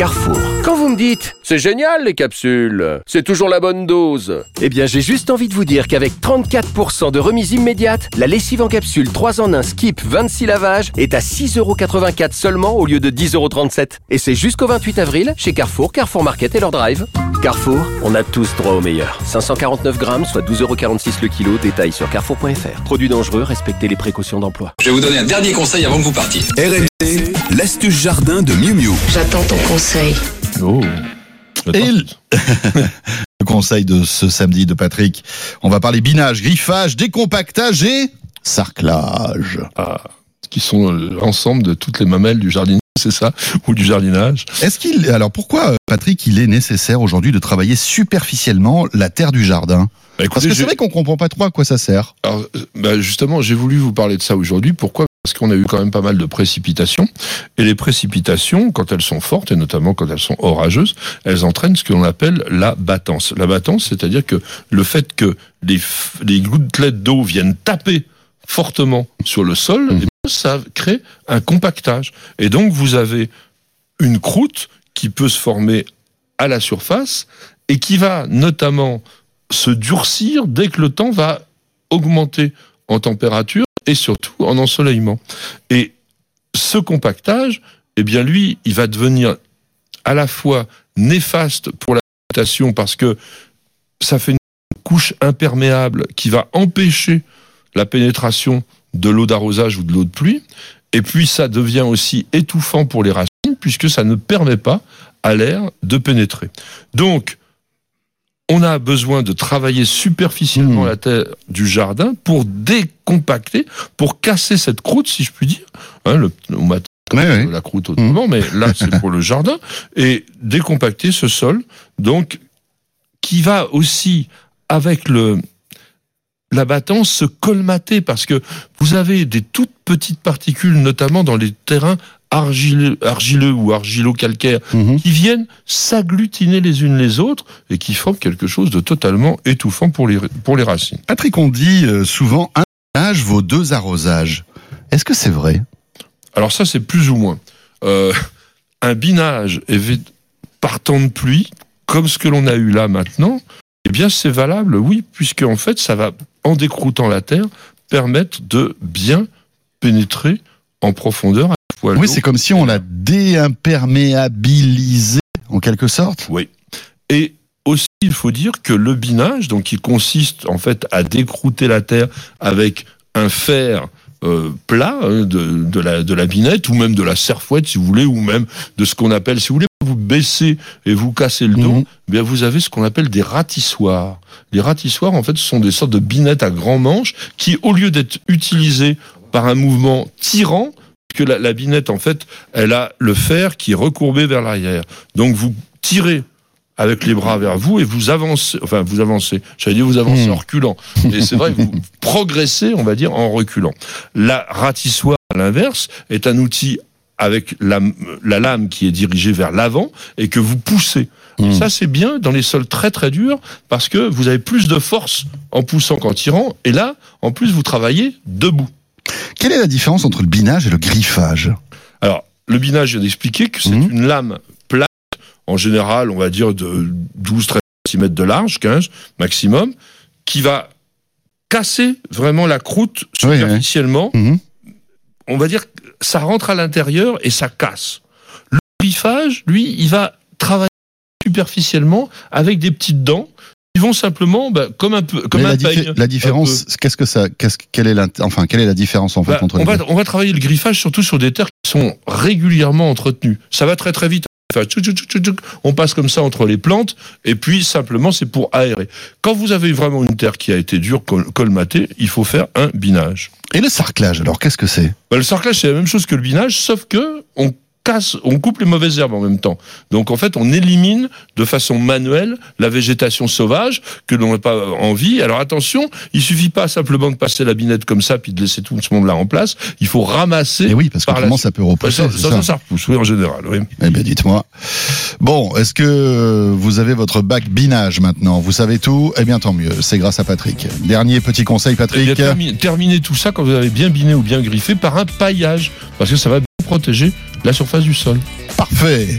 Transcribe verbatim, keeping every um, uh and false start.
Carrefour. Quand vous me dites « C'est génial les capsules, c'est toujours la bonne dose », eh bien j'ai juste envie de vous dire qu'avec trente-quatre pour cent de remise immédiate, la lessive en capsule trois en un Skip vingt-six lavages est à six euros quatre-vingt-quatre seulement au lieu de dix euros trente-sept. Et c'est jusqu'au vingt-huit avril chez Carrefour, Carrefour Market et leur drive. Carrefour, on a tous droit au meilleur. cinq cent quarante-neuf grammes, soit douze euros quarante-six le kilo. Détail sur carrefour point f r. Produit dangereux, respectez les précautions d'emploi. Je vais vous donner un dernier conseil avant que vous partiez. R M C, l'astuce jardin de Miu Miu. J'attends ton conseil. Oh. Et le... le conseil de ce samedi de Patrick, on va parler binage, griffage, décompactage et sarclage. Ah, qui sont l'ensemble de toutes les mamelles du jardin, c'est ça, ou du jardinage. Est-ce qu'il, alors pourquoi, Patrick, il est nécessaire aujourd'hui de travailler superficiellement la terre du jardin ? Bah, écoutez, Parce que c'est vrai qu'on comprend pas trop à quoi ça sert. Alors, bah justement, j'ai voulu vous parler de ça aujourd'hui. Pourquoi ? Parce qu'on a eu quand même pas mal de précipitations. Et les précipitations, quand elles sont fortes, et notamment quand elles sont orageuses, elles entraînent ce que l'on appelle la battance. La battance, c'est-à-dire que le fait que les, les gouttelettes d'eau viennent taper fortement sur le sol, mmh. et bien, ça crée un compactage. Et donc, vous avez une croûte qui peut se former à la surface et qui va notamment se durcir dès que le temps va augmenter en température et surtout en ensoleillement. Et ce compactage, eh bien lui, il va devenir à la fois néfaste pour la végétation parce que ça fait une couche imperméable qui va empêcher la pénétration de l'eau d'arrosage ou de l'eau de pluie, et puis ça devient aussi étouffant pour les racines puisque ça ne permet pas à l'air de pénétrer. Donc, on a besoin de travailler superficiellement mmh. la terre du jardin pour décompacter, pour casser cette croûte, si je puis dire. Hein, le, on m'a ouais, ouais. la croûte autrement, mmh. mais là, c'est pour le jardin. Et décompacter ce sol, donc, qui va aussi, avec le, la battance, se colmater, parce que vous avez des toutes petites particules, notamment dans les terrains argileux, argileux ou argilo-calcaires, mmh. qui viennent s'agglutiner les unes les autres et qui forment quelque chose de totalement étouffant pour les, pour les racines. Patrick, on dit souvent un binage vaut deux arrosages. Est-ce que c'est vrai ? Alors ça, c'est plus ou moins. Euh, un binage par temps de pluie, comme ce que l'on a eu là maintenant, eh bien c'est valable, oui, puisque en fait, ça va, en décroutant la terre, permettre de bien pénétrer en profondeur. Oui, c'est comme si on l'a déimperméabilisé, en quelque sorte. Oui. Et aussi, il faut dire que le binage, donc qui consiste en fait à décrouter la terre avec un fer euh, plat hein, de, de, la, de la binette, ou même de la serfouette, si vous voulez, ou même de ce qu'on appelle, si vous voulez, vous baissez et vous cassez le dos, mmh. eh bien vous avez ce qu'on appelle des ratissoirs. Les ratissoirs, en fait, ce sont des sortes de binettes à grand manche qui, au lieu d'être utilisées par un mouvement tirant, que la, la binette, en fait, elle a le fer qui est recourbé vers l'arrière. Donc, vous tirez avec les bras vers vous et vous avancez, enfin, vous avancez, j'allais dire vous avancez mmh. en reculant. Et c'est vrai que vous progressez, on va dire, en reculant. La ratissoire, à l'inverse, est un outil avec la, la lame qui est dirigée vers l'avant et que vous poussez. Mmh. Ça, c'est bien dans les sols très très durs parce que vous avez plus de force en poussant qu'en tirant. Et là, en plus, vous travaillez debout. Quelle est la différence entre le binage et le griffage ? Alors, le binage, je viens d'expliquer que c'est mmh. une lame plate, en général, on va dire de douze à treize centimètres de large, quinze maximum, qui va casser vraiment la croûte superficiellement. Oui, oui. Mmh. On va dire que ça rentre à l'intérieur et ça casse. Le griffage, lui, il va travailler superficiellement avec des petites dents. Ils vont simplement, bah, comme un peu, comme Mais un la, diffé- peigne, la différence, qu'est-ce que ça, qu'est-ce, quelle est la, enfin, quelle est la différence en fait bah, entre on les va, deux ? On va travailler le griffage surtout sur des terres qui sont régulièrement entretenues. Ça va très très vite. On passe comme ça entre les plantes et puis simplement c'est pour aérer. Quand vous avez vraiment une terre qui a été dure, col- colmatée, il faut faire un binage. Et le sarclage, alors qu'est-ce que c'est ? Bah, le sarclage c'est la même chose que le binage, sauf que on casse, on coupe les mauvaises herbes en même temps. Donc en fait, on élimine de façon manuelle la végétation sauvage que l'on n'a pas envie. Alors attention, il suffit pas simplement de passer la binette comme ça puis de laisser tout ce monde-là en place. Il faut ramasser. Et oui, parce que comment ça peut repousser ? Ça, ça, ça, ça repousse, oui, en général. Oui. Eh bien, dites-moi. Bon, est-ce que vous avez votre bac binage maintenant ? Vous savez tout ? Eh bien, tant mieux. C'est grâce à Patrick. Dernier petit conseil, Patrick. Eh bien, termine, terminez tout ça quand vous avez bien biné ou bien griffé par un paillage, parce que ça va protéger la surface du sol. Parfait.